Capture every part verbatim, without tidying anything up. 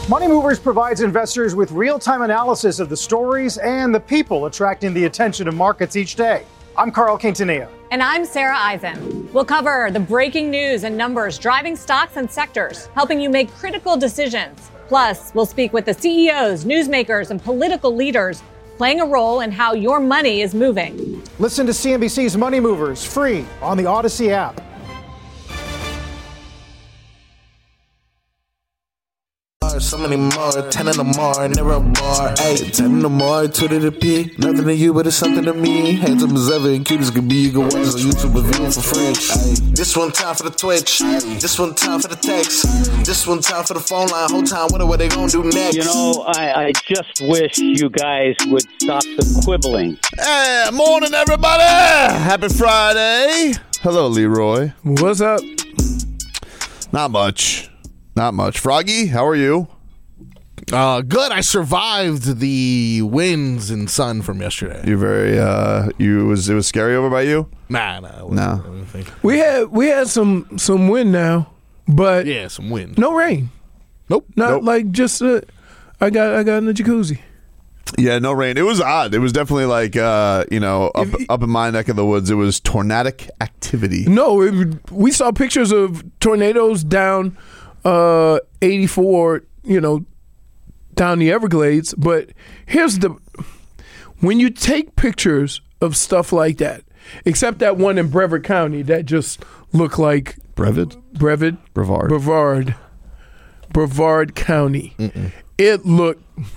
Money Movers provides investors with real-time analysis of the stories and the people attracting the attention of markets each day. I'm Carl Quintanilla. And I'm Sarah Eisen. We'll cover the breaking news and numbers driving stocks and sectors, helping you make critical decisions. Plus, we'll speak with the C E Os, newsmakers, and political leaders playing a role in how your money is moving. Listen to C N B C's Money Movers free on the Odyssey app. So many more, ten in the more, never a bar. Ayy, ten in the more, two to the P. Nothing to you, but it's something to me. Handsome as ever and cute as could be. You can watch this on YouTube and view it for free. Ayy, this one time for the Twitch. This one time for the text. This one time for the phone line. Whole time, wonder what they gonna do next. You know, I, I just wish you guys would stop the quibbling. Hey, morning, everybody. Happy Friday. Hello, Leroy. What's up? Not much. Not much. Froggy, how are you? Uh, good. I survived the winds and sun from yesterday. You very uh, you was it was scary over by you? Nah, nah, no. We had we had some some wind now, but yeah, some wind. No rain. Nope. Not nope. like just uh, I got I got in the jacuzzi. Yeah, no rain. It was odd. It was definitely like uh, you know up If, up in my neck of the woods. It was tornadic activity. No, it, we saw pictures of tornadoes down uh, eighty-four. You know. Down the Everglades, but here's the when you take pictures of stuff like that, except that one in Brevard County that just looked like Brevard, Brevard, Brevard, Brevard, Brevard County. Mm-mm. It looked.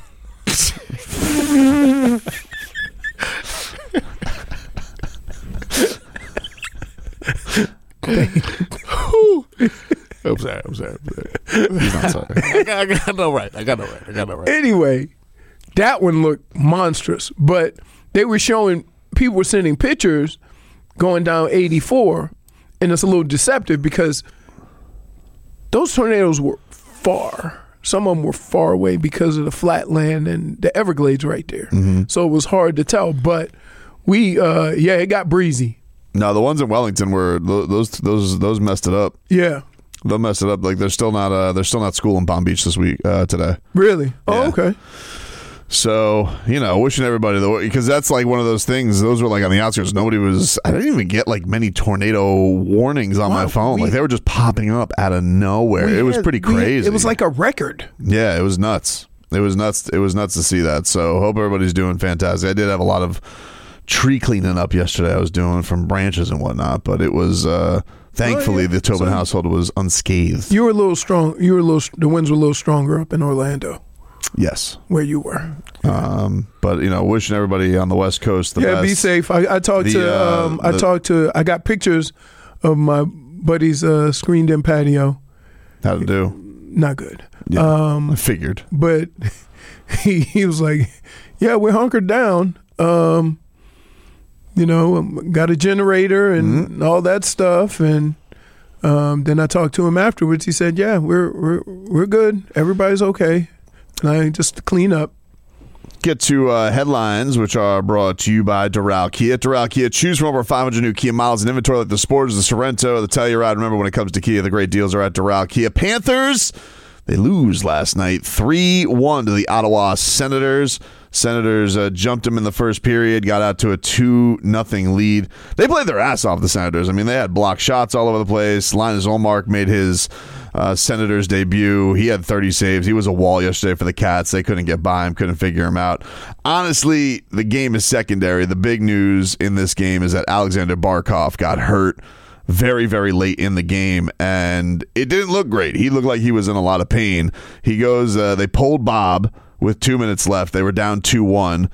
I'm sorry. I'm sorry. I'm sorry. He's not sorry. I got, I got no right. I got no right. I got no right. Anyway, that one looked monstrous, but they were showing people were sending pictures going down eighty-four, and it's a little deceptive because those tornadoes were far. Some of them were far away because of the flat land and the Everglades right there. Mm-hmm. So it was hard to tell. But we, uh, yeah, it got breezy. No, the ones in Wellington were those those those messed it up. Yeah. They'll mess it up. Like they're still not uh, they're still not school in Palm Beach this week uh, today. Really? Oh, yeah. okay. So you know, wishing everybody the because that's like one of those things. Those were like on the outskirts. Nobody was. I didn't even get like many tornado warnings on wow, my phone. We, like they were just popping up out of nowhere. It was had, pretty crazy. Had, it was like a record. Yeah, it was nuts. It was nuts. It was nuts to see that. So hope everybody's doing fantastic. I did have a lot of tree cleaning up yesterday. I was doing from branches and whatnot, but it was. Uh, Thankfully, oh, yeah. the Tobin so household was unscathed. You were a little strong. You were a little. The winds were a little stronger up in Orlando. Yes, where you were. Um, but you know, wishing everybody on the West Coast the yeah, best. be safe. I, I talked the, to. Uh, um, the, I talked to. I got pictures of my buddy's uh, screened-in patio. How'd it do? Not good. Yeah, um, I figured. But he he was like, "Yeah, we're hunkered down." Um, You know, got a generator and mm-hmm. all that stuff, and um, then I talked to him afterwards. He said, "Yeah, we're we're we're good. Everybody's okay." And I just clean up. Get to uh, headlines, which are brought to you by Doral Kia. Doral Kia, choose from over five hundred new Kia models and inventory like the Sportage, the Sorento, the Telluride. Remember, when it comes to Kia, the great deals are at Doral Kia. Panthers, they lose last night, three one to the Ottawa Senators. Senators uh, jumped them in the first period, got out to a two nothing lead. They played their ass off, the Senators. I mean, they had blocked shots all over the place. Linus Ullmark made his uh, Senators debut. He had thirty saves. He was a wall yesterday for the Cats. They couldn't get by him, couldn't figure him out. Honestly, the game is secondary. The big news in this game is that Alexander Barkov got hurt very, very late in the game, and it didn't look great. He looked like he was in a lot of pain. He goes, uh, they pulled Bob with two minutes left. They were down two one,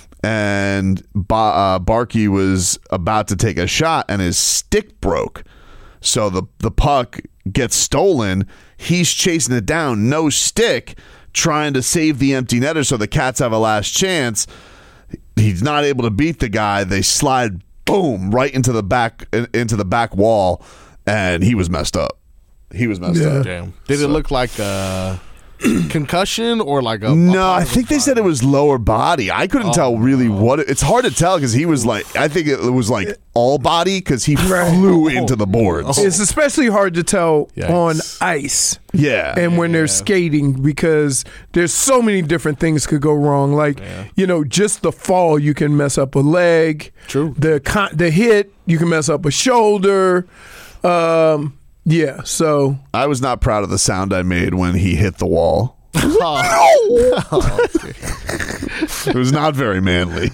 and ba- uh, Barkey was about to take a shot, and his stick broke. So the, the puck gets stolen. He's chasing it down, no stick, trying to save the empty netter so the Cats have a last chance. He's not able to beat the guy. They slide, boom, right into the back into the back wall, and he was messed up. He was messed yeah. up. Damn. Did so. it look like uh, concussion or like a? No, a I think they said it was lower body. I couldn't oh, tell really no. what it, it's hard to tell because he was like, I think it was like all body because he flew into the boards. It's especially hard to tell Yikes. on ice. Yeah. And when yeah. they're skating because there's so many different things could go wrong. Like, yeah. you know, just the fall, you can mess up a leg. True. The con- the hit, you can mess up a shoulder. Um, yeah, so. I was not proud of the sound I made when he hit the wall. Oh. oh, okay. It was not very manly.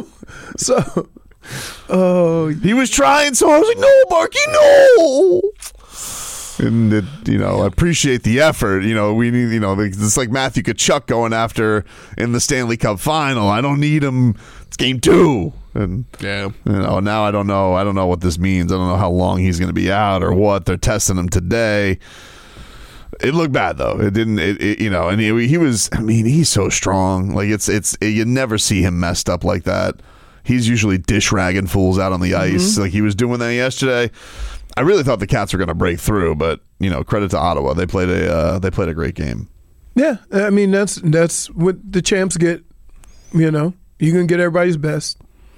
So, oh, he was trying, so I was like, "No, Marky, no!" And it, you know, I appreciate the effort. You know, we need, you know, it's like Matthew Tkachuk going after in the Stanley Cup Final. I don't need him. It's game two, and yeah, you know, now I don't know. I don't know what this means. I don't know how long he's going to be out or what. They're testing him today. It looked bad though. It didn't. It, it, you know, and he, he was. I mean, he's so strong. Like it's it's. It, you never see him messed up like that. He's usually dish ragging fools out on the ice. Mm-hmm. Like he was doing that yesterday. I really thought the Cats were going to break through, but you know, credit to Ottawa. They played a uh, they played a great game. Yeah, I mean that's that's what the champs get. You know, you can get everybody's best.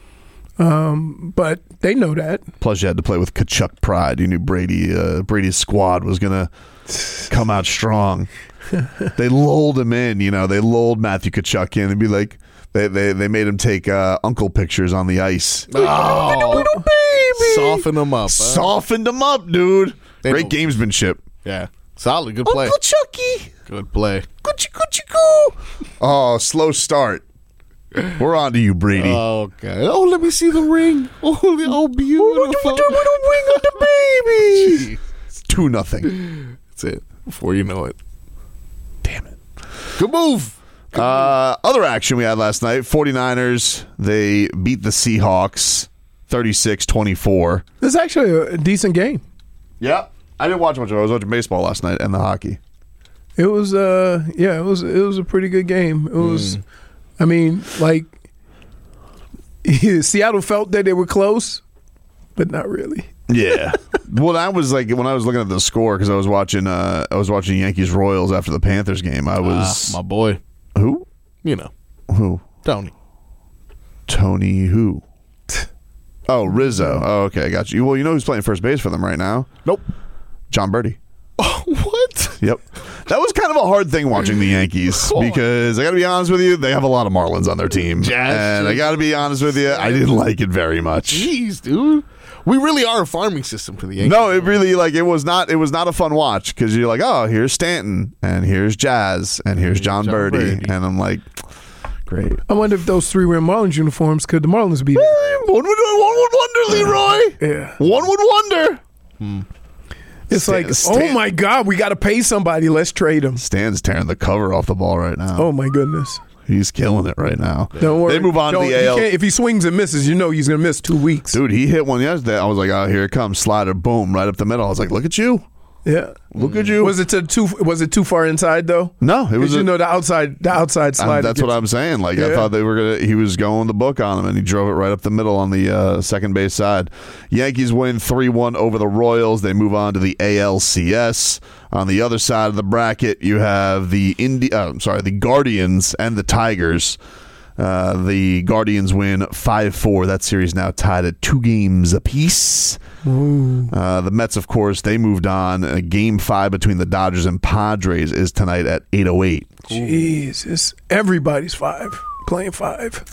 Um, but they know that. Plus, you had to play with Tkachuk pride. You knew Brady uh, Brady's squad was going to come out strong. They lulled him in. You know, they lulled Matthew Tkachuk in and be like, they they, they made him take uh, uncle pictures on the ice. Oh, little baby, soften him up. Huh? Softened him up, dude. They Great know. Gamesmanship. Yeah, solid. Good play, Uncle Chucky. Good play. Gucci, Gucci, go. Oh, slow start. We're on to you, Brady. Okay. Oh, let me see the ring. Oh, oh beautiful. Ring on the baby. It's two nothing. That's it. Before you know it. Damn it. Good move. Good uh, move. Other action we had last night. 49ers, they beat the Seahawks thirty-six twenty-four. It's actually a decent game. Yeah. I didn't watch much of it. I was watching baseball last night and the hockey. It was, uh, yeah, it was, it was a pretty good game. It was... Mm. I mean, like, Seattle felt that they were close, but not really. Yeah. Well, that was like when I was looking at the score because I was watching. Uh, I was watching Yankees Royals after the Panthers game. I was uh, my boy. Who? You know who? Tony. Tony who? Oh, Rizzo. Oh, okay, I got you. Well, you know who's playing first base for them right now? Nope. John Birdie. Oh, what? Yep. That was kind of a hard thing watching the Yankees because I got to be honest with you, they have a lot of Marlins on their team. Jazz, and I got to be honest with you, I didn't like it very much. Jeez, dude. We really are a farming system for the Yankees. No, it really like it was not it was not a fun watch because you're like, oh, here's Stanton and here's Jazz and here's John, John Birdie. Birdie. And I'm like, great. I wonder if those three were in Marlins uniforms. Could the Marlins be there? One would, one would wonder, Leroy. Yeah. One would wonder. Hmm. It's Stan, like, Stan, oh my God, we got to pay somebody. Let's trade him. Stan's tearing the cover off the ball right now. Oh my goodness. He's killing it right now. Don't worry. They move on Don't, to the A L. If he swings and misses, you know he's going to miss two weeks. Dude, he hit one yesterday. I was like, oh, here it comes. Slider, boom, right up the middle. I was like, look at you. Yeah. Look at you. Was it to too Was it too far inside though? No, it was. A, you know the outside the outside slider. I'm, that's gets, what I'm saying. Like yeah. I thought they were gonna. He was going the book on him, and he drove it right up the middle on the uh, second base side. Yankees win three one over the Royals. They move on to the A L C S. On the other side of the bracket, you have the Indi- uh, I'm sorry, the Guardians and the Tigers. Uh, the Guardians win five four. That series now tied at two games apiece. Uh, the Mets, of course, they moved on. Uh, game five between the Dodgers and Padres is tonight at eight oh eight. Jesus. Everybody's five. Playing five.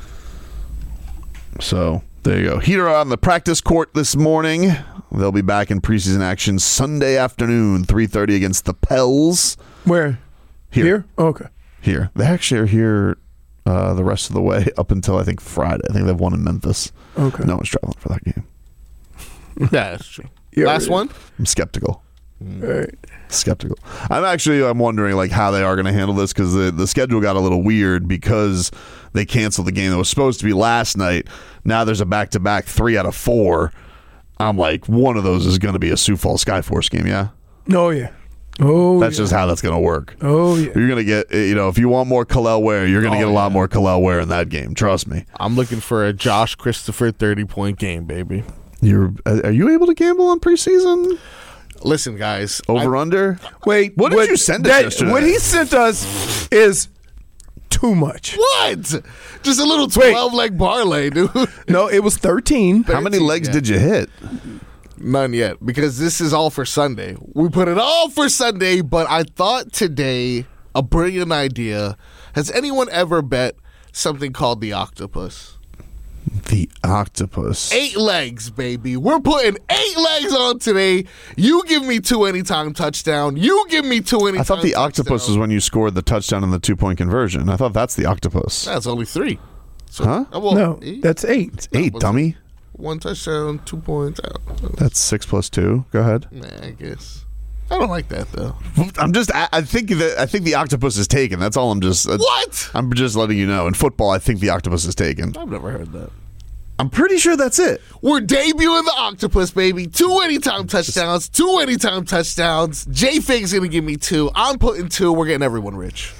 So, there you go. Heater on the practice court this morning. They'll be back in preseason action Sunday afternoon, three thirty against the Pels. Where? Here. Here? Oh, okay. Here. They actually are here uh, the rest of the way up until, I think, Friday. I think they have one in Memphis. Okay. No one's traveling for that game. Yeah, that's true. Yeah, Last right. one? I'm skeptical. All right. Skeptical. I'm actually I'm wondering like how they are going to handle this because the, the schedule got a little weird because they canceled the game that was supposed to be last night. Now there's a back-to-back three out of four. I'm like, one of those is going to be a Sioux Falls Skyforce game, yeah? Oh, yeah. Oh, That's yeah. just how that's going to work. Oh, yeah. You're going to get, you know, if you want more Khalil Ware, you're going to Oh, get a lot yeah. more Khalil Ware in that game. Trust me. I'm looking for a Josh Christopher thirty-point game, baby. You're, are you able to gamble on preseason? Listen, guys. Over I, under? Wait, What did you send us that, yesterday? What he sent us is too much. What? Just a little Wait. twelve-leg parlay, dude. No, it was thirteen. How many legs yeah. did you hit? None yet, because this is all for Sunday. We put it all for Sunday, but I thought today a brilliant idea. Has anyone ever bet something called the octopus? The octopus. Eight legs, baby. We're putting eight legs on today. You give me two anytime touchdown. You give me two anytime I thought the touchdown. octopus was when you scored the touchdown and the two-point conversion. I thought that's the octopus. That's only three. So, Huh? uh, well, No, eight? that's eight. It's eight, was- dummy. One touchdown, two points out. That's six plus two. Go ahead. Nah, I guess. I don't like that, though. I'm just. I, I think that. I think the octopus is taken. That's all. I'm just. uh, What? I'm just letting you know. In football, I think the octopus is taken. I've never heard that. I'm pretty sure that's it. We're debuting the octopus, baby. Two anytime touchdowns. Two anytime touchdowns. J-Fig's going to give me two. I'm putting two. We're getting everyone rich.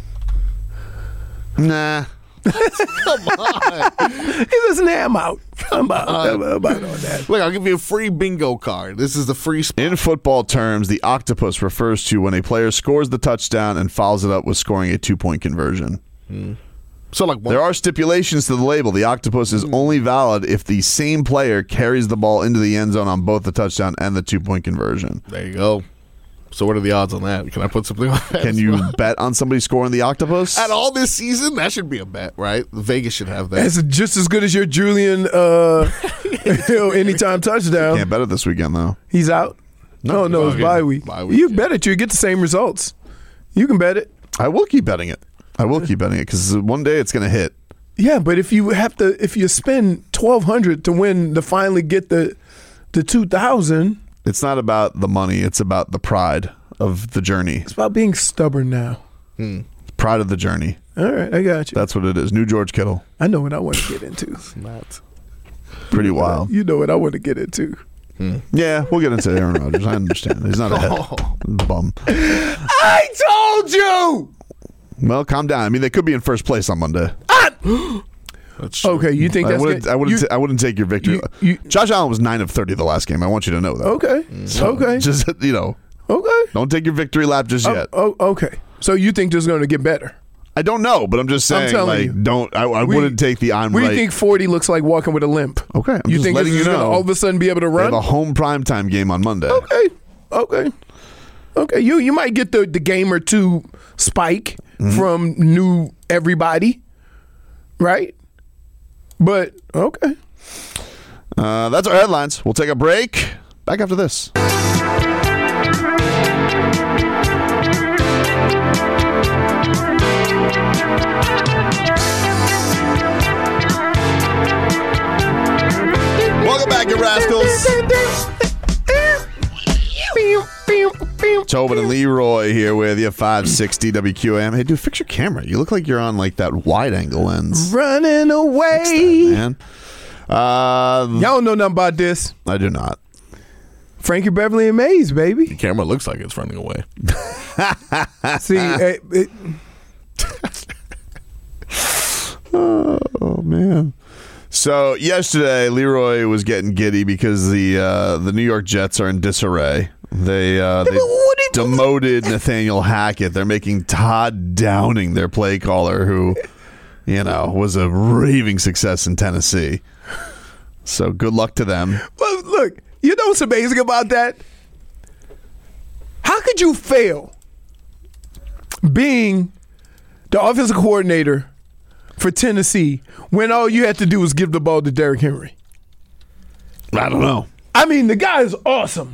Nah. Come on. He was an am out. I'm out. I'm out on that. Look, I'll give you a free bingo card. This is the free spot. In football terms, the octopus refers to when a player scores the touchdown and follows it up with scoring a two-point conversion. So, like, one, There are stipulations to the label. The octopus is only valid if the same player carries the ball into the end zone on both the touchdown and the two-point conversion. there you go. So, what are the odds on that? Can I put something on that? Can as you well? bet on somebody scoring the octopus? At all this season? That should be a bet, right? Vegas should have that. That's just as good as your Julian uh, Hill anytime touchdown. Can't bet it this weekend, though. He's out. No, no, it's okay. bye week. Bye week, You yeah. bet it, you get the same results. You can bet it. I will keep betting it. I will keep betting it because one day it's going to hit. Yeah, but if you have to, if you spend twelve hundred to win to finally get the the two thousand, It's not about the money. It's about the pride of the journey. it's about being stubborn now. Pride of the journey. All right, I got you. That's what it is. New George Kittle. I know what I want to get into. Not. Pretty wild. You know what I want to get into. Yeah, we'll get into Aaron Rodgers. I understand. He's not a head bum. I told you. Well, calm down. I mean, they could be in first place on Monday. That's true. Okay, you think I that's wouldn't. good? I wouldn't. You- ta- I wouldn't take your victory. you- you- Josh Allen was nine of thirty the last game. I want you to know that. okay, okay, Just you know, okay. don't take your victory lap just Oh, yet. oh, okay. So you think this is going to get better? I don't know, but I'm just saying. telling like, you. don't. I, I We- wouldn't take the I'm Where right. do you think forty looks like walking with a limp? Okay, I'm you just think letting this is you going to know. all of a sudden be able to They run? have a home primetime game on Monday. Okay, okay, okay. You you might get the the game or two spike Mm-hmm. from new everybody, right? But okay. Uh, that's our headlines. We'll take a break. Back after this. Welcome back, you rascals. Tobin and Leroy here with you, five sixty W Q A M. Hey, dude, fix your camera. You look like you're on like that wide angle lens. Running away. Man. Uh, Y'all don't know nothing about this. I do not. Frankie Beverly and Maze, baby. The camera looks like it's running away. See, eh, it, Oh man. So yesterday, Leroy was getting giddy because the uh, the New York Jets are in disarray. They uh, they demoted Nathaniel Hackett. They're making Todd Downing their play caller, who you know was a raving success in Tennessee. So good luck to them. well, look, you know what's amazing about that? How could you fail being the offensive coordinator for Tennessee when all you had to do was give the ball to Derrick Henry? I don't know. I mean, the guy is awesome.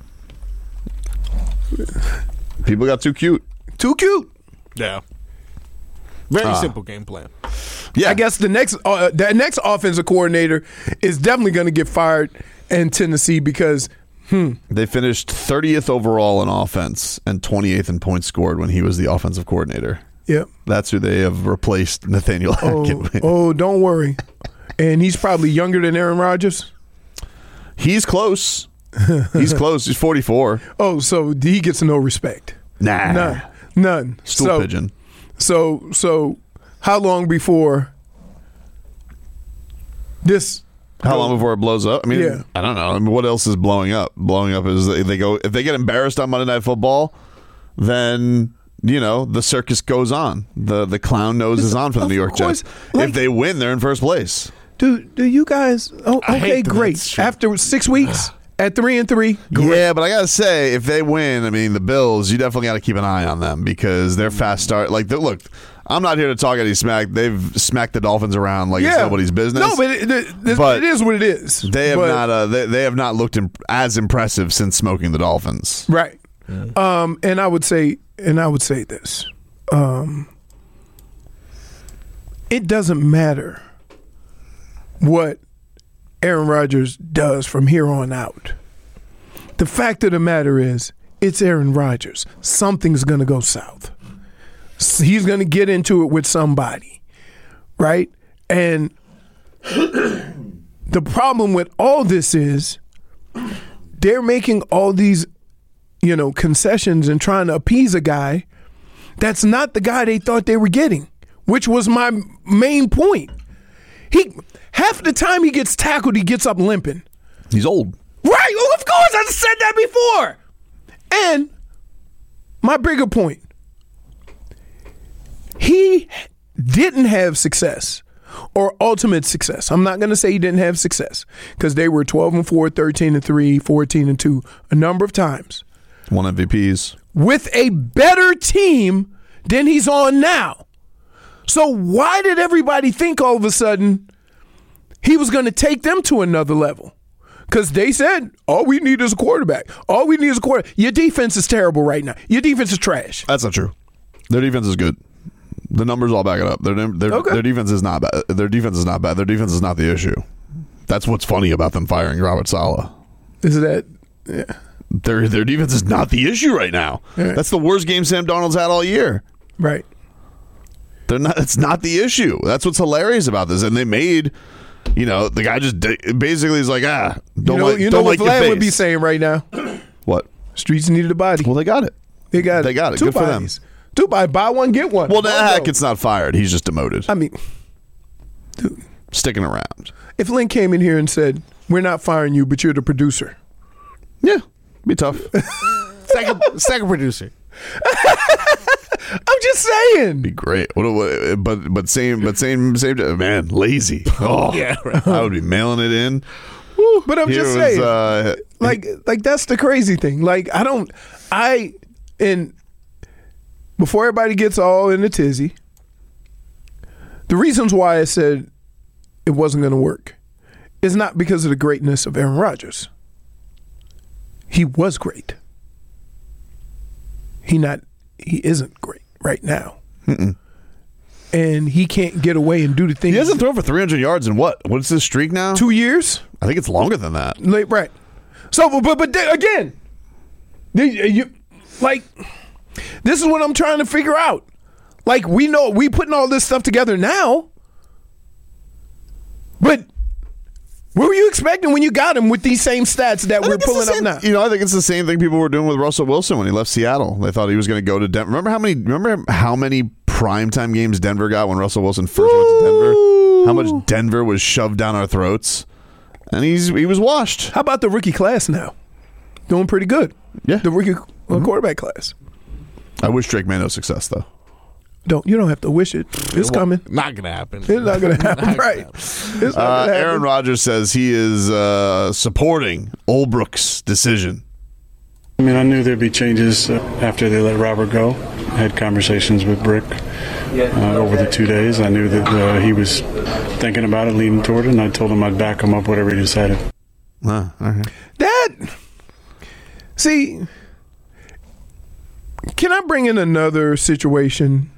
People got too cute. Too cute. Yeah. Very simple game plan. Yeah, I guess the next uh, the next offensive coordinator is definitely going to get fired in Tennessee because they finished thirtieth overall in offense and twenty-eighth in points scored when he was the offensive coordinator. yeah. That's who they have replaced Nathaniel Hackett Oh, with. oh, don't worry. And he's probably younger than Aaron Rodgers. He's close. He's close. He's forty-four. Oh, so he gets no respect. Nah. None. None. Stool so, pigeon. So, so how long before this How long before it blows up? I mean, Yeah. I don't know. I mean, what else is blowing up? Blowing up is if they go if they get embarrassed on Monday Night Football, then you know the circus goes on. the The clown nose is on for the Of New York course. Jets. Like- if they win, they're in first place. Do do you guys? Oh, I okay, hate that great. that's true. After six weeks at three and three, Yeah, but I gotta say, if they win, I mean, the Bills, you definitely got to keep an eye on them because they're fast start. Like, they're- look, I'm not here to talk any smack. They've smacked the Dolphins around like it's nobody's business. No, but it, it, But it is what it is. they have But- not. Uh, they, they have not looked imp- as impressive since smoking the Dolphins. right. Um, and I would say, and I would say this: um, it doesn't matter what Aaron Rodgers does from here on out. The fact of the matter is, it's Aaron Rodgers. Something's going to go south. He's going to get into it with somebody, right? And the problem with all this is they're making all these, you know, concessions and trying to appease a guy that's not the guy they thought they were getting, which was my main point. He half the time he gets tackled, he gets up limping. He's old. Right, well, of course, I said that before. And my bigger point, he didn't have success or ultimate success. I'm not going to say he didn't have success because they were twelve and four, thirteen and three, fourteen and two a number of times Won M V Ps. with a better team than he's on now. So why did everybody think all of a sudden he was going to take them to another level? Because they said, all we need is a quarterback. All we need is a quarterback. Your defense is terrible right now. Your defense is trash. That's not true. Their defense is good. The numbers all back it up. Their their, Okay. their defense is not bad. Their defense is not bad. Their defense is not the issue. That's what's funny about them firing Robert Saleh. Is that, yeah. Their their defense is not the issue right now. Right. That's the worst game Sam Darnold's had all year. Right. They're not. It's not the issue. That's what's hilarious about this. And they made, you know, the guy just d- basically is like, ah, don't you know, like, you don't know like what your Vlad face. would be saying right now? What? Streets needed a body. Well, they got it. They got They got it. Two Good for them. bodies. Two bodies. Buy one, get one. Well, One now go. Hackett's not fired. He's just demoted. I mean, Sticking around. if Lynn came in here and said, we're not firing you, but you're the producer. Yeah, be tough. Second, second producer. I'm just saying. Be great. What, what, but but same but same same man lazy. Oh Yeah, right. I would be mailing it in. But I'm Here just was, saying. uh, like like that's the crazy thing. Like I don't I and before everybody gets all in a tizzy, the reasons why I said it wasn't going to work is not because of the greatness of Aaron Rodgers. He was great. He not he isn't great right now. Mm-mm. And he can't get away and do the things. He hasn't thrown for three hundred yards in what? What's his streak now? two years. I think it's longer than that. Like, right. So, but but, but then, again, they, you like this is what I'm trying to figure out. Like we know we putting all this stuff together now, but what were you expecting when you got him with these same stats that I we're think it's the pulling up same- now? You know, I think it's the same thing people were doing with Russell Wilson when he left Seattle. They thought he was going to go to Denver. Remember how many? Remember how many primetime games Denver got when Russell Wilson first went to Denver? How much Denver was shoved down our throats, and he's he was washed. How about the rookie class now? Doing pretty good. Yeah. The rookie uh, quarterback class. I wish Drake May no success though. Don't you don't have to wish it. It's coming. Not gonna happen. It's not going to happen. Not gonna Right. happen. It's not Uh, gonna Aaron happen. Rodgers says he is uh, supporting Olbrook's decision. I mean, I knew there'd be changes uh, after they let Robert go. I had conversations with Brick uh, over the two days. I knew that uh, he was thinking about it, leaning toward it, and I told him I'd back him up whatever he decided. Uh, all right. That, see, can I bring in another situation?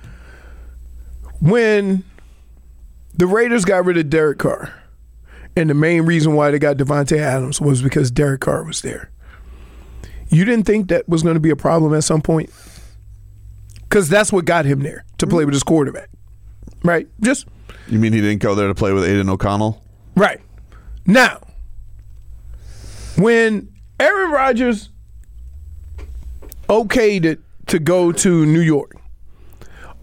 When the Raiders got rid of Derek Carr, and the main reason why they got Devontae Adams was because Derek Carr was there. You didn't think that was going to be a problem at some point? Because that's what got him there, to play with his quarterback. Right? Just You mean he didn't go there to play with Aiden O'Connell? right. Now, when Aaron Rodgers okayed it to go to New York,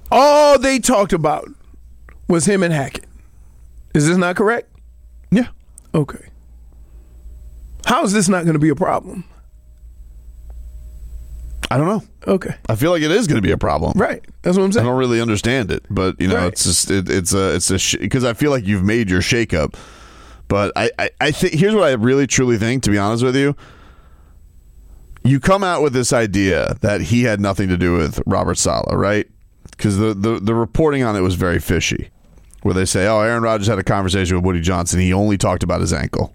all they talked about was him and Hackett. Is this not correct? Yeah. Okay. How is this not going to be a problem? I don't know. Okay. I feel like it is going to be a problem. Right. That's what I'm I saying. don't really understand it, but you know, Right. it's just it, it's a it's a because I feel like you've made your shakeup. But I I, I think here's what I really truly think. To be honest with you, you come out with this idea that he had nothing to do with Robert Saleh, right? Because the, the the reporting on it was very fishy, where they say, "Oh, Aaron Rodgers had a conversation with Woody Johnson. He only talked about his ankle."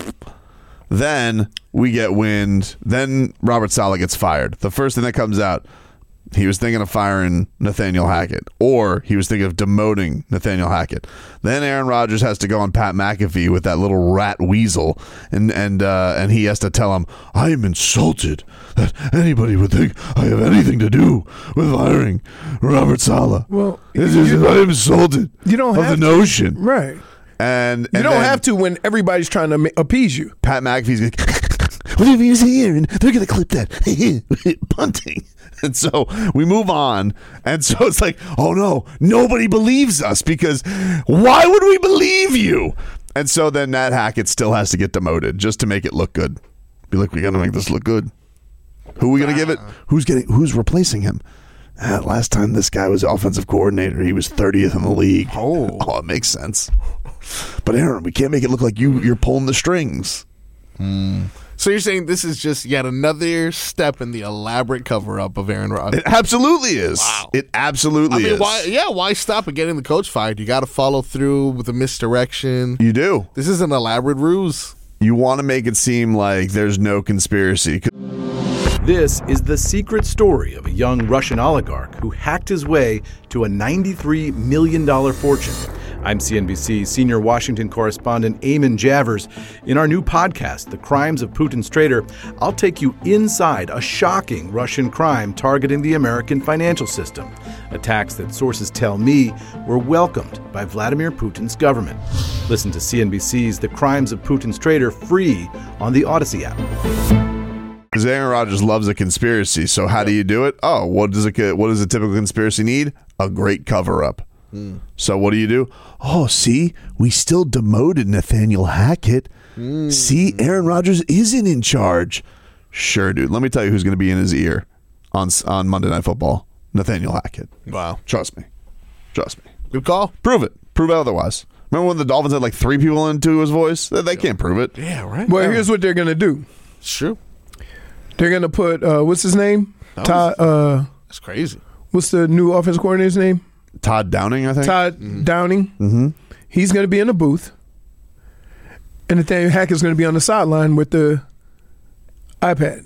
Then we get wind. Then Robert Saleh gets fired. The first thing that comes out, he was thinking of firing Nathaniel Hackett, or he was thinking of demoting Nathaniel Hackett. Then Aaron Rodgers has to go on Pat McAfee with that little rat weasel, and and uh, and he has to tell him, "I am insulted that anybody would think I have anything to do with firing Robert Saleh. Well, It's you- just, I am insulted You don't of have the to. notion." Right. And, You and don't then have to when everybody's trying to ma- appease you. Pat McAfee's like, whatever you say here, and they're going to clip that. Punting. And so we move on. And so it's like, oh no, nobody believes us because why would we believe you? And so then Nat Hackett still has to get demoted just to make it look good. Be like, we got to make this look good. Who are we going to give it? Who's getting? Who's replacing him? Ah, last time this guy was offensive coordinator, he was thirtieth in the league. Oh. oh, it makes sense. But Aaron, we can't make it look like you you're pulling the strings. So you're saying this is just yet another step in the elaborate cover-up of Aaron Rodgers? It absolutely is. Wow. It absolutely I mean, is. why? Yeah, why stop at getting the coach fired? You got to follow through with the misdirection. You do. This is an elaborate ruse. You want to make it seem like there's no conspiracy. This is the secret story of a young Russian oligarch who hacked his way to a ninety-three million dollars fortune. I'm C N B C senior Washington correspondent Eamon Javers. In our new podcast, The Crimes of Putin's Traitor, I'll take you inside a shocking Russian crime targeting the American financial system. Attacks that sources tell me were welcomed by Vladimir Putin's government. Listen to C N B C's The Crimes of Putin's Traitor free on the Odyssey app. Because Aaron Rodgers loves a conspiracy. So how do you do it? Oh, what does a what does a typical conspiracy need? A great cover up. Mm. So what do you do? Oh, see, we still demoted Nathaniel Hackett. Mm. See, Aaron Rodgers isn't in charge. Sure, dude. Let me tell you who's going to be in his ear on on Monday Night Football. Nathaniel Hackett. Wow. Trust me. Trust me. Good call. Prove it. Prove it otherwise. Remember when the Dolphins had like three people into his voice? They, they can't prove it. Yeah, right. Well, Yeah. here's what they're going to do. It's true. They're going to put, uh, what's his name? That Todd, uh, That's crazy. what's the new offensive coordinator's name? Todd Downing, I think. Todd Mm-hmm. Downing. Mm-hmm. He's going to be in the booth. And Nathaniel Hackett's going to be on the sideline with the iPad.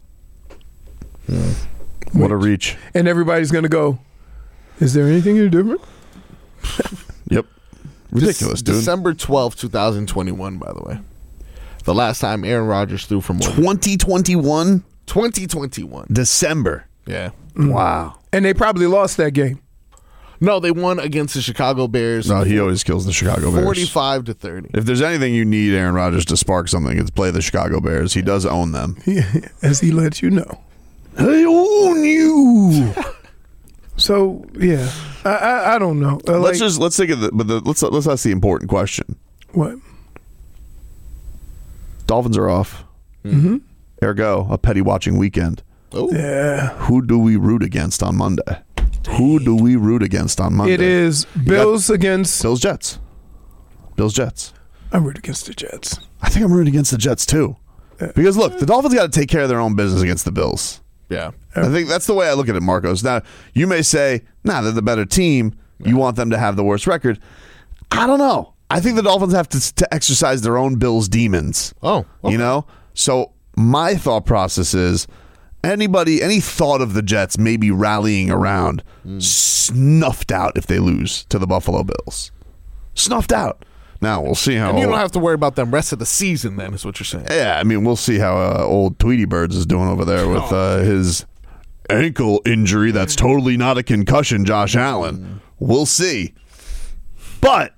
What a reach. And everybody's going to go, is there anything different? Yep. Ridiculous, Dec- dude. December twelfth, twenty twenty-one, by the way. The last time Aaron Rodgers threw for more than twenty twenty-one? twenty twenty-one. December. Yeah. Wow. And they probably lost that game. No, they won against the Chicago Bears. No, he always kills the Chicago Bears. forty-five to thirty. If there's anything you need Aaron Rodgers to spark something, it's play the Chicago Bears. He does own them. As he lets you know. I own you. So, yeah. I I, I don't know. Uh, let's like, just let's think of the but the, let's let's ask the important question. What? Dolphins are off. Mm-hmm. Ergo, a petty watching weekend. Oh. Yeah. Who do we root against on Monday? Who do we root against on Monday? It is Bills against... Bills Jets. Bills Jets. I root against the Jets. I think I'm rooting against the Jets too. Because look, the Dolphins got to take care of their own business against the Bills. Yeah. I think that's the way I look at it, Marcos. Now, you may say, nah, they're the better team. You want them to have the worst record. I don't know. I think the Dolphins have to, to exercise their own Bills demons. Oh. Okay. You know? So my thought process is anybody, any thought of the Jets maybe rallying around, mm. snuffed out if they lose to the Buffalo Bills. Snuffed out. Now, we'll see how... And you don't have to worry about them rest of the season then, is what you're saying. Yeah, I mean, we'll see how uh, old Tweety Birds is doing over there with uh, his ankle injury that's totally not a concussion, Josh Allen. We'll see. But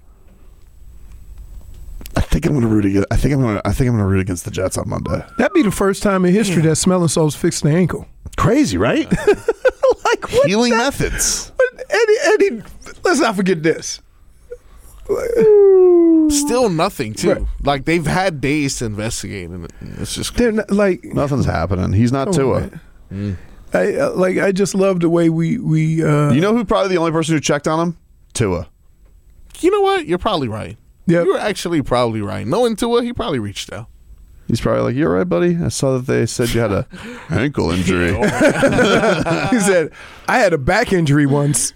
I think I'm going to root against. I think I'm going. I think I'm going to root against the Jets on Monday. That'd be the first time in history that Smelling Salts fixed the ankle. Crazy, right? Like what Healing that, methods. But Eddie, Eddie, let's not forget this. Still nothing, too. Right. Like, they've had days to investigate, and it's just... They're not, like Nothing's happening. He's not oh, Tua. man. I uh, like. I just love the way we we. Uh, You know who probably the only person who checked on him? Tua. You know what? You're probably right. Yep. You're actually probably right. Knowing Tua, he probably reached out. He's probably like, "You're right, buddy. I saw that they said you had a ankle injury." he said, "I had a back injury once."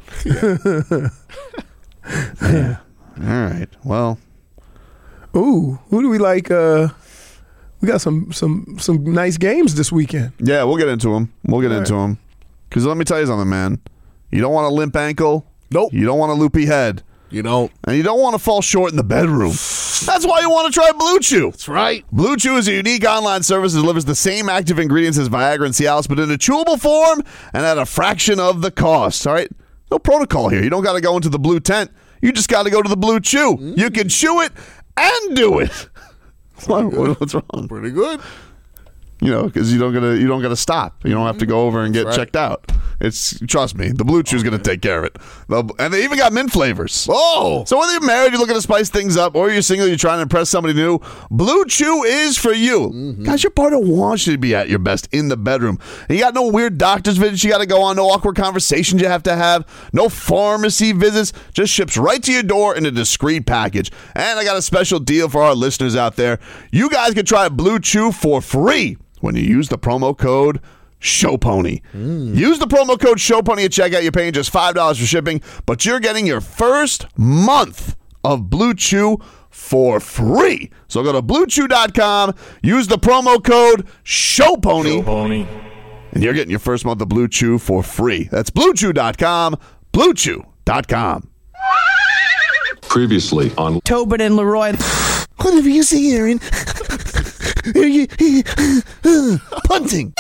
Yeah. All right. Well. Ooh, who do we like? Uh, we got some some some nice games this weekend. Yeah, we'll get into him. We'll get All into right. him. Because let me tell you something, man. You don't want a limp ankle. Nope. You don't want a loopy head. You don't. And you don't want to fall short in the bedroom. That's why you want to try Blue Chew. That's right. Blue Chew is a unique online service that delivers the same active ingredients as Viagra and Cialis, but in a chewable form and at a fraction of the cost. All right? No protocol here. You don't got to go into the blue tent. You just got to go to the Blue Chew. Mm. You can chew it and do it. What, what's wrong? Pretty good. You know, because you don't gotta you don't gotta stop. You don't have to go over and get That's right. checked out. It's trust me, the Blue Chew's gonna take care of it. They'll, and they even got mint flavors. Oh, so whether you're married, you're looking to spice things up, or you're single, you're trying to impress somebody new, Blue Chew is for you. Mm-hmm. Guys, your partner wants you to be at your best in the bedroom. And you got no weird doctor's visits you got to go on, no awkward conversations you have to have, no pharmacy visits. Just ships right to your door in a discreet package. And I got a special deal for our listeners out there. You guys can try Blue Chew for free when you use the promo code SHOWPONY. Mm. Use the promo code SHOWPONY at checkout. You're paying just five dollars for shipping, but you're getting your first month of Blue Chew for free. So go to blue chew dot com, use the promo code SHOWPONY, SHOWPONY, and you're getting your first month of Blue Chew for free. That's blue chew dot com, blue chew dot com. Previously on Tobin and Leroy. Whatever you see, Aaron. Punting.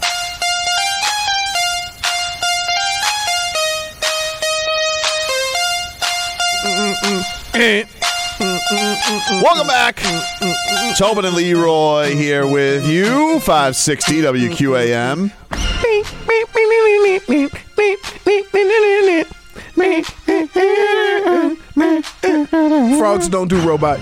Welcome back. Tobin and Leroy here with you. five sixty W Q A M. Frogs don't do robot.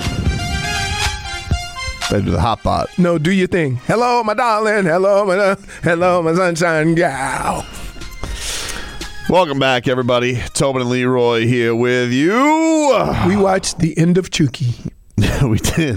They do the hot bot. No, do your thing. Hello, my darling. Hello, my uh, hello, my sunshine gal. Welcome back, everybody. Tobin and Leroy here with you. We watched the end of Chucky. We did.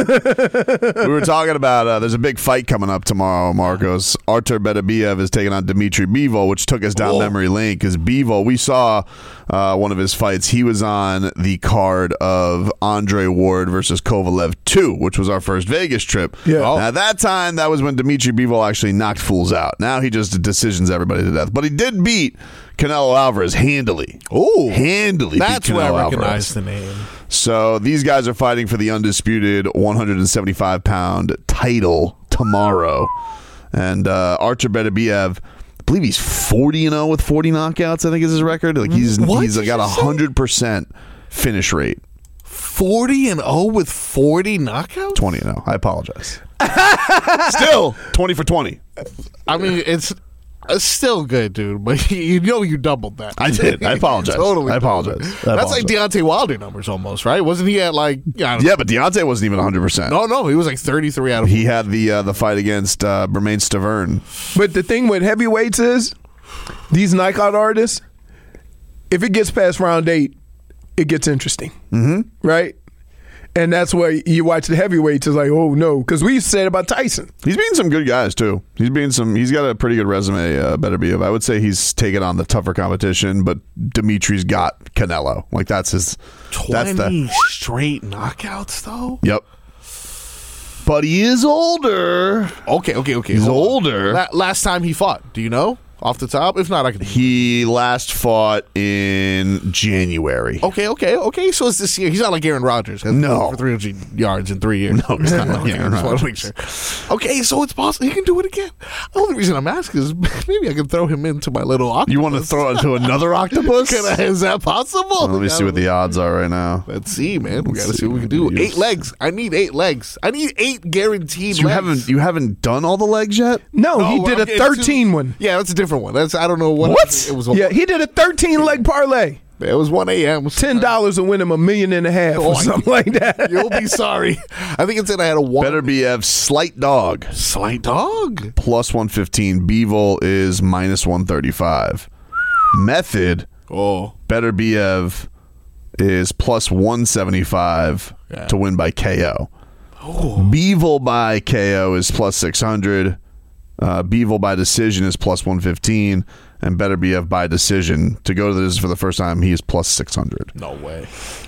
We were talking about uh, there's a big fight coming up tomorrow, Marcos. Artur Beterbiev is taking on Dmitry Bivol, which took us down Whoa. memory lane because Bivol, we saw uh, one of his fights. He was on the card of Andre Ward versus Kovalev two, which was our first Vegas trip. Yeah. Now, at that time, that was when Dmitry Bivol actually knocked fools out. Now he just decisions everybody to death. But he did beat Canelo Alvarez handily. Oh, handily. That's beat where Canelo I recognize Alvarez. the name. So these guys are fighting for the undisputed one seventy-five pound title tomorrow. And uh, Artur Beterbiev, I believe he's forty and oh with forty knockouts, I think is his record. Like he's What he's did got a you say? one hundred percent finish rate. forty and oh with forty knockouts? twenty and oh. I apologize. Still twenty for twenty. I mean, it's... It's still good, dude, but you know you doubled that. I did. I apologize. Totally I doubled apologize. it. I That's like apologize. Deontay Wilder numbers almost, right? Wasn't he at like... I don't Yeah, but Deontay wasn't even one hundred percent. No, no, he was like thirty-three out of... He had the uh, the fight against uh, Bermain Stavern. But the thing with heavyweights is, these knockout artists, if it gets past round eight, it gets interesting. Mm-hmm. Right? And that's why you watch the heavyweights, it's like, oh no, because we used to say it about Tyson. He's beating some good guys too. He's beating some. He's got a pretty good resume. Uh, Beterbiev. I would say he's taken on the tougher competition, but Dimitri's got Canelo. Like that's his. twenty That's the. straight knockouts, though? Yep. But he is older. Okay, okay, okay. He's hold on. older. La- last time he fought, do you know? Off the top? If not, I can... He last fought in January. Okay, okay, okay. So it's this year. He's not like Aaron Rodgers. Has No. for three hundred yards in three years. No, he's not like Okay, Aaron I just want to make Rodgers. sure. Okay, so it's possible he can do it again. The only reason I'm asking is maybe I can throw him into my little octopus. You want to throw it to another octopus? Can I, is that possible? Well, let me see what the odds are right now. Let's see, man. We Let's got to see see. what we can do. You- Eight legs. I need eight legs. I need eight guaranteed So you legs. haven't you haven't done all the legs yet? No, Oh, he did okay, a thirteen two- one. Yeah, that's a different one. That's I don't know what. What? It was. Yeah, he did a thirteen leg parlay. It was one a.m. Ten dollars to win him a million and a half Oh, or something like that. You'll be sorry. I think it said I had a one. Better B F slight dog. Slight dog. Plus one fifteen. Beevil is minus one thirty-five. Method. Oh. Better B F is plus one seventy-five Yeah. to win by K O. Oh. Beevil by K O is plus six hundred. Uh, Beevil by decision is plus one fifteen. And Better B F by decision to go to this for the first time, he is plus six hundred. No way.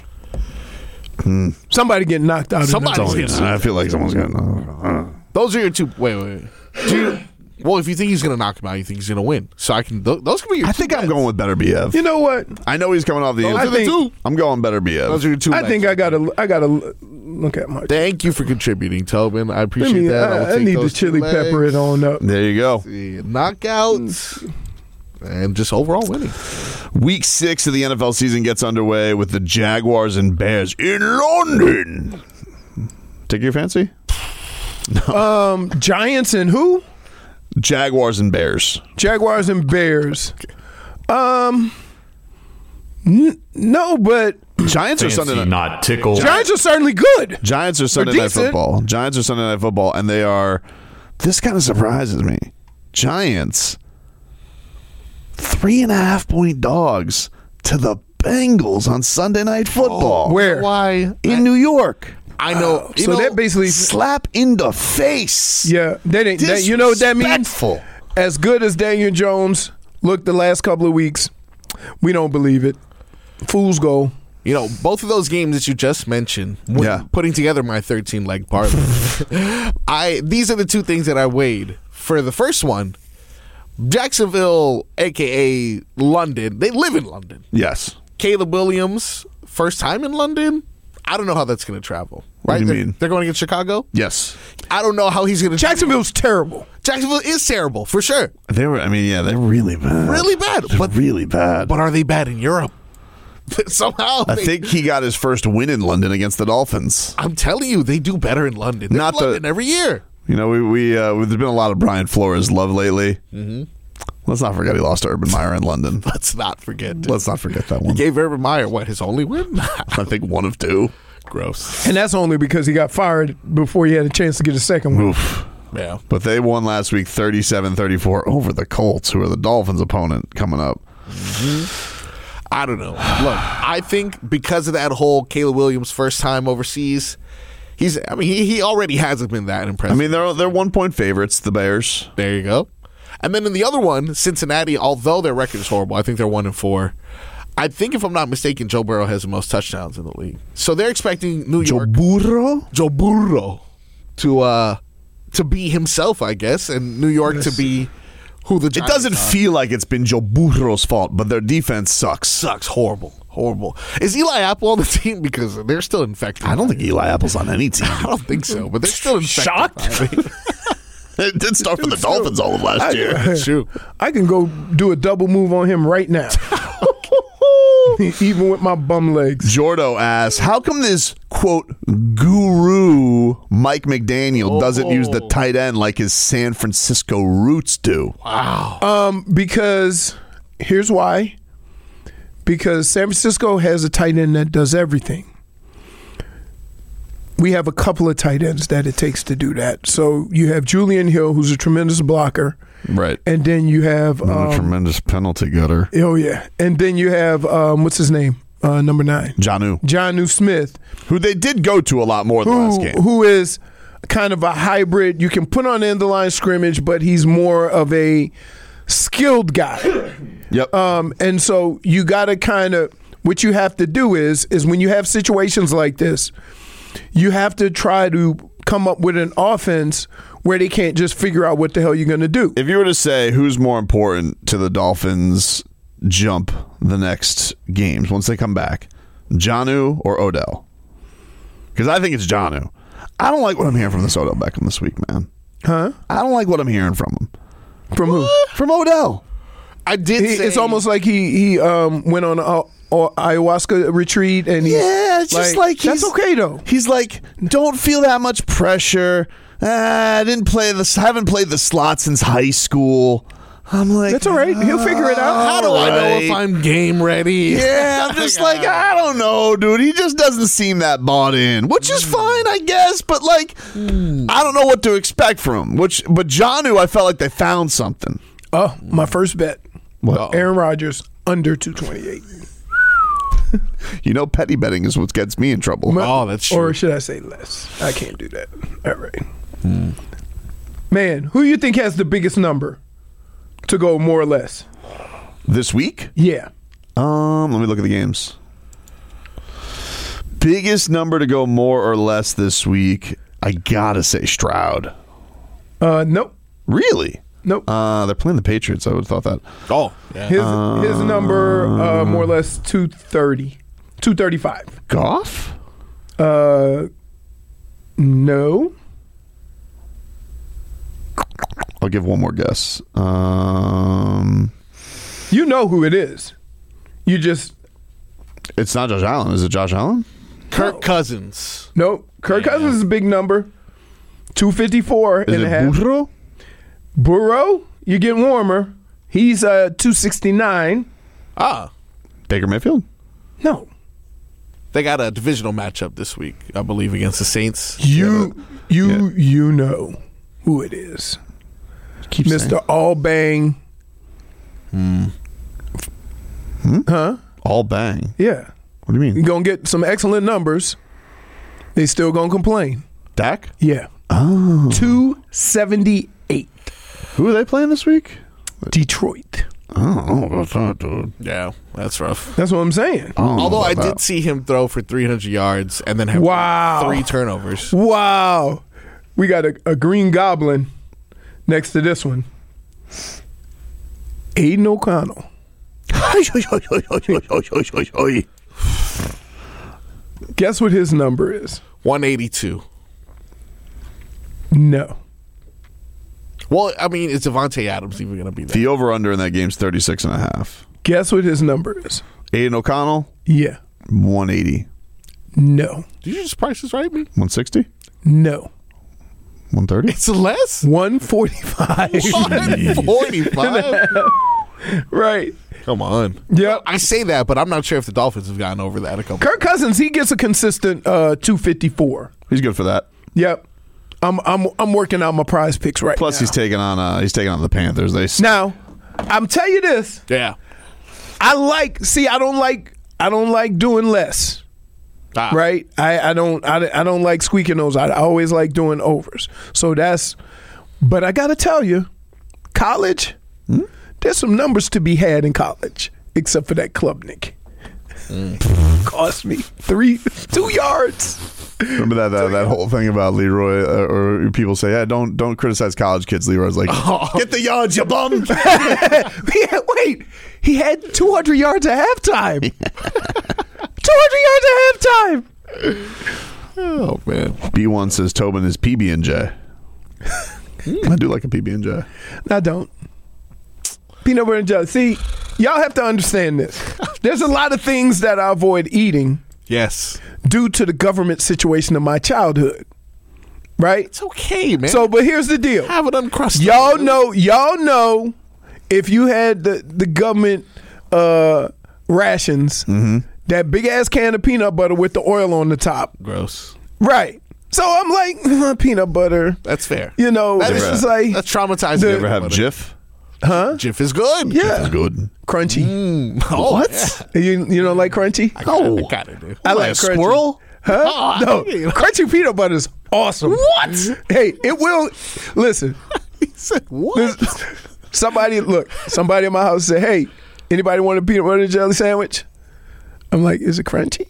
Hmm. Somebody getting knocked out. Somebody's in the getting I feel like someone's getting. Uh, Those are your two. Wait, wait. wait. Do you, well, if you think he's going to knock him out, you think he's going to win. So I can. Th- those can be your. I two think I'm bets. going with Better B F. You know what? I know he's coming off the. Those I are the think two. I'm going Better B F. Those are your two. I bets. think I gotta. I gotta look at my. Thank you for contributing, Tobin. I Let appreciate me, that. I'll I, I take need to those two chili pepper legs. it on up. There you go. See, knockouts and just overall winning. Week six of the N F L season gets underway with the Jaguars and Bears in London. Take your fancy? Um, Giants and who? Jaguars and Bears. Jaguars and Bears. Um, n- no, but Giants are Sunday night. not tickled. Giants are certainly good. Giants are Sunday They're night decent. football. Giants are Sunday night football, and they are. This kind of surprises me. Giants, three and a half point dogs to the Bengals on Sunday night football. Where? Why? In New York. I know. you So know, that basically, Slap in the face. yeah, that ain't. That, you know what that means? Disrespectful. As good as Daniel Jones looked the last couple of weeks, we don't believe it. Fools go. You know, both of those games that you just mentioned, when Yeah. putting together my thirteen leg parlay, I these are the two things that I weighed. For the first one, Jacksonville, aka London, they live in London. Yes. Caleb Williams, first time in London. I don't know how that's going to travel. What Right? do you they're, mean? They're going against Chicago. Yes. I don't know how he's going to. Jacksonville's terrible. Jacksonville is terrible for sure, They were. I mean, yeah, they're really bad. really bad. They're But really bad. but are they bad in Europe? Somehow, I they- think he got his first win in London against the Dolphins. I'm telling you, they do better in London. They're Not in the- London every year. You know, we we uh, there's been a lot of Brian Flores love lately. Mm-hmm. Let's not forget he lost to Urban Meyer in London. Let's not forget. Let's not forget that He one. gave Urban Meyer what, his only win? I think one of two. Gross. And that's only because he got fired before he had a chance to get a second one. Oof. Yeah. But they won last week thirty-seven thirty-four over the Colts, who are the Dolphins' opponent coming up. I don't know. Look, I think because of that whole Caleb Williams first time overseas, he's. I mean, he, he already hasn't been that I impressive. mean, they're they're one point favorites, the Bears. there you go. And then in the other one, Cincinnati, although their record is horrible, I think they're one and four. I think if I'm not mistaken, Joe Burrow has the most touchdowns in the league. So they're expecting New Joe York, Burrow? Joe Burrow, to uh to be himself, I guess, and New York to be who the It Giants doesn't are. feel like it's been Joe Burrow's fault, but their defense sucks. Sucks horrible, horrible. Is Eli Apple on the team because they're still infected? I don't think Eli Apple's on any team. I don't think so, but they're still infected. Shocked? It did start for the Dolphins all of last year. Shoot. I can go do a double move on him right now. Even with my bum legs. Jordo asks, how come this, quote, guru Mike McDaniel doesn't use the tight end like his San Francisco roots do? Um, because here's why. Because San Francisco has a tight end that does everything. We have a couple of tight ends that it takes to do that. So you have Julian Hill, who's a tremendous blocker. Right. And then you have What a um, tremendous penalty getter. oh yeah, and then you have um, what's his name, uh, number nine, Jonnu. Jonnu Smith, Who they did go to a lot more the last who game. who is kind of a hybrid. You can put on the end of the line scrimmage, but he's more of a skilled guy. Yep. Um, and so you got to kind of what you have to do is is when you have situations like this, you have to try to come up with an offense where they can't just figure out what the hell you're going to do. If you were to say who's more important to the Dolphins jump the next games once they come back, Jonnu or Odell? Because I think it's Jonnu. I don't like what I'm hearing from this Odell Beckham this week, man. Huh? I don't like what I'm hearing from him. From who? From Odell. I did He, say it's almost like he he um, went on a, a ayahuasca retreat, and he, Yeah, it's just like that's he's- okay though. He's like, don't feel that much pressure. Uh, I didn't play this. Haven't played the slot since high school. I'm like, That's all right. He'll figure it out. How do I know if right. I'm game ready? Yeah, I'm just like, I don't know, dude. He just doesn't seem that bought in, which is fine, I guess. But like, I don't know what to expect from him. Which, but Jonnu, I felt like they found something. Oh, my first bet. What? Aaron Rodgers under two twenty-eight. You know, petty betting is what gets me in trouble. Oh, that's true. Or should I say less? I can't do that. All right. Hmm. Man, who do you think has the biggest number to go more or less? This week? Yeah. Um, let me look at the games. Biggest number to go more or less this week, I gotta say Stroud. Uh, nope. Really? Nope. Uh, they're playing the Patriots. I would have thought that. Oh, yeah. His his number uh, more or less two thirty, two thirty-five. Goff? Uh, no. I'll give one more guess. Um, you know who it is. You just. It's not Josh Allen. Is it Josh Allen? Kirk Cousins. Nope. Kirk yeah. Cousins is a big number. two fifty-four is and it a half. Burrow? Burrow, you're getting warmer. He's uh, two sixty-nine. Ah. Baker Mayfield? No. They got a divisional matchup this week, I believe, against the Saints. You yeah. you yeah. you know who it is. Keep Mister All Bang. Hmm. Hmm? Huh? All Bang? Yeah. What do you mean? You're going to get some excellent numbers. They still going to complain. Dak? Yeah. Oh. two seventy-eight. Who are they playing this week? Detroit. Oh, that's not, dude. Yeah, that's rough. That's what I'm saying. Oh, Although I that. did see him throw for three hundred yards and then have wow. three turnovers. Wow. We got a, a green goblin next to this one. Aiden O'Connell. Guess what his number is? one eighty-two. No. Well, I mean, is Devontae Adams even going to be there? The over-under in that game is thirty-six and a half. Guess what his number is? Aiden O'Connell? Yeah. one eighty. No. Did you just price this right, me? one sixty? No. one thirty? It's less? one forty-five. one forty-five? Right. Come on. Yep. I say that, but I'm not sure if the Dolphins have gotten over that a couple. Kirk Cousins, he gets a consistent uh, two fifty-four. He's good for that. Yep. I'm I'm I'm working out my prize picks right Plus, now. he's taking on uh, he's taking on the Panthers. They now, I'm tell you this. Yeah. I like. See, I don't like. I don't like doing less. Ah. Right. I, I don't. I, I don't like squeaking those. I, I always like doing overs. So that's. But I got to tell you, college. Hmm? There's some numbers to be had in college, except for that Klubnik. Mm. Cost me three, two yards. Remember that that, that whole thing about Leroy, uh, or people say, "Yeah, don't don't criticize college kids." Leroy's like, oh. "Get the yards, you bum." he had, wait, he had two hundred yards at halftime. two hundred yards at halftime. Oh man. B one says Tobin is P B and J. I do like a P B and J. I don't. Peanut butter and jelly. See, y'all have to understand this. There's a lot of things that I avoid eating. Yes. Due to the government situation of my childhood. Right? It's okay, man. So, but here's the deal. Have it uncrusted. Y'all know, y'all know if you had the, the government uh, rations, mm-hmm. that big ass can of peanut butter with the oil on the top. Gross. Right. So I'm like, peanut butter. That's fair. You know, that it's is, just like. That's traumatizing. You ever have Jif? Huh? Jif is good. Yeah. Jif is good. Crunchy. Mm. Oh, what? Yeah. You you don't like crunchy? I kinda, I kinda do. I like a crunchy. squirrel? Huh? Oh, no. Crunchy peanut butter is awesome. What? Hey, it will. Listen. He said what? Listen, somebody, look, somebody in my house said, hey, anybody want a peanut butter and jelly sandwich? I'm like, is it crunchy?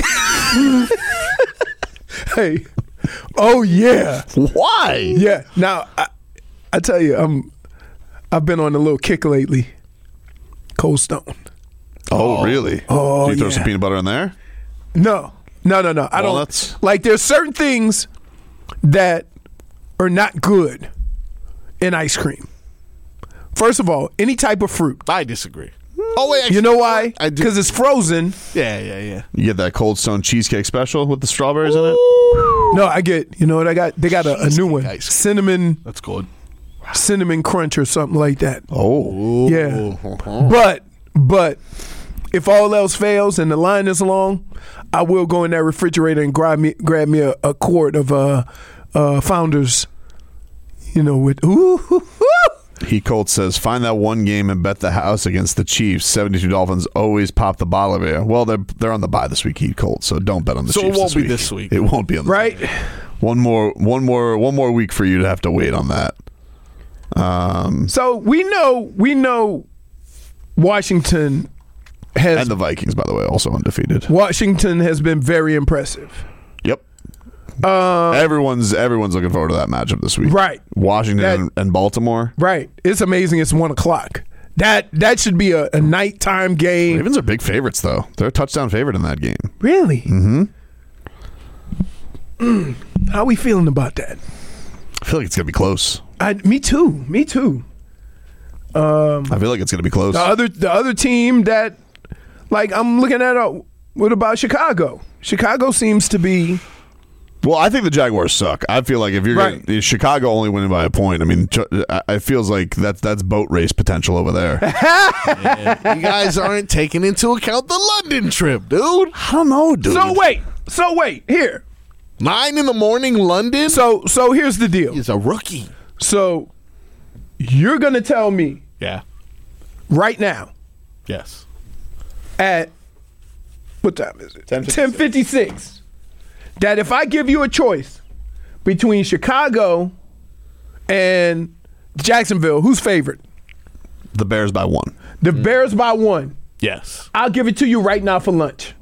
Hey. Oh, yeah. Why? Yeah. Now, I, I tell you, I'm, I've been on a little kick lately. Cold Stone. Oh, really? Oh, Do you throw yeah. some peanut butter in there? No. No, no, no. I Walnuts? don't. Like, there's certain things that are not good in ice cream. First of all, any type of fruit. I disagree. Oh, wait. Actually, You know why? I do. Because it's frozen. Yeah, yeah, yeah. You get that Cold Stone cheesecake special with the strawberries in it? No, I get, you know what I got? They got a, a new one. Cheesecake ice cream. Cinnamon. That's good. cinnamon crunch or something like that. Oh. Yeah. But, but if all else fails and the line is long, I will go in that refrigerator and grab me grab me a, a quart of uh, uh, Founders, you know, with ooh, ooh, ooh. Heat Colt says, find that one game and bet the house against the Chiefs. seventy-two Dolphins always pop the bottle of beer. Well, they're they're on the bye this week, Heat Colt, so don't bet on the so Chiefs it won't this be week. this week. It won't be on this right? week. One more, one more, one more week for you to have to wait on that. Um, so we know, we know, Washington has and the Vikings, by the way, also undefeated. Washington has been very impressive. Yep. Uh, everyone's everyone's looking forward to that matchup this week. Right. Washington That- and, and Baltimore. Right. It's amazing. It's one o'clock. That that should be a, a nighttime game. Ravens are big favorites, though. They're a touchdown favorite in that game. Really? Mm-hmm. Mm. How are we feeling about that? I feel like it's gonna be close. I, me too. Me too. Um, I feel like it's gonna be close. The other the other team that, like, I'm looking at. Uh, what about Chicago? Chicago seems to be. Well, I think the Jaguars suck. I feel like if you're Right. gonna, Chicago only winning by a point, I mean, Ch- I- it feels like that's that's boat race potential over there. You guys aren't taking into account the London trip, dude. I don't know, dude. So wait. So wait. Here. Nine in the morning, London. So so here's the deal. He's a rookie. So you're gonna tell me Yeah. right now Yes. at what time is it? ten fifty-six. That if I give you a choice between Chicago and Jacksonville, who's favored? The Bears by one. The Bears by one. Yes. I'll give it to you right now for lunch.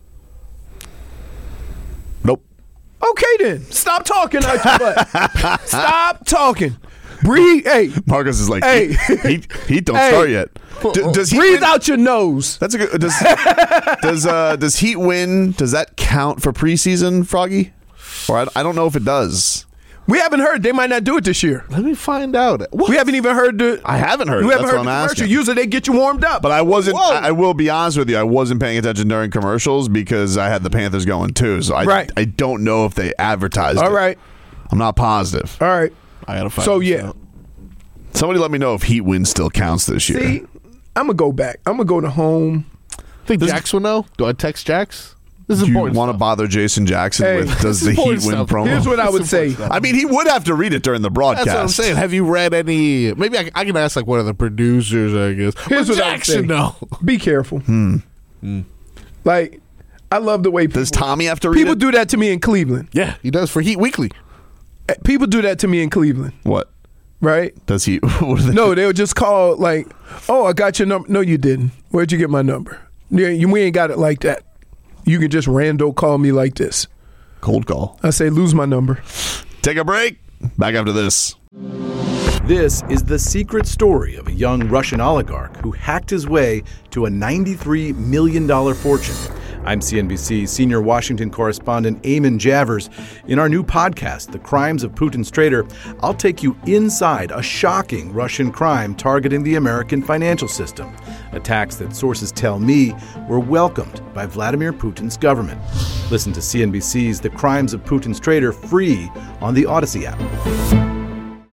Nope. Okay then. Stop talking out your butt. Stop talking. Breathe. Hey. Marcus is like, Hey. he, he, he don't Hey. start yet. D- does he Breathe win? out your nose. That's a good. Does does uh, does Heat win? Does that count for preseason, Froggy? Or I, I don't know if it does. We haven't heard. They might not do it this year. Let me find out. What? We haven't even heard the. I haven't heard. We it. haven't That's heard what the I'm commercial. asking. Usually they get you warmed up. But I wasn't. Whoa. I, I will be honest with you. I wasn't paying attention during commercials because I had the Panthers going too. So I Right. I don't know if they advertised. All it. right. I'm not positive. All right. I gotta find So this yeah. out. Somebody let me know if Heat win still counts this year. See, I'm gonna go back. I'm gonna go to home. Think Jax will know? Do I text Jax? This is Do you important. want to stuff. bother Jason Jackson Hey, with does this the is Heat important win stuff. promo? Here's what I would say. I mean, he would have to read it during the broadcast. That's what I'm saying. Have you read any? Maybe I, I can ask like one of the producers. I guess. Here's But what I would Jax say. should know. Be careful. Hmm. Like, I love the way people, Does Tommy have to read people it? do that to me in Cleveland. Yeah, he does for Heat Weekly. Eh, People do that to me in Cleveland, What right? does he? What do they, No, they'll just call like, "Oh, I got your number." No, you didn't. Where'd you get my number? Yeah, you, we ain't got it like that. You can just rando call me like this. cold call. I say, lose my number. Take a break. Back after this. This is the secret story of a young Russian oligarch who hacked his way to a ninety-three million dollars fortune. I'm C N B C senior Washington correspondent Eamon Javers. In our new podcast, The Crimes of Putin's Traitor, I'll take you inside a shocking Russian crime targeting the American financial system. Attacks that sources tell me were welcomed by Vladimir Putin's government. Listen to C N B C's The Crimes of Putin's Traitor free on the Odyssey app.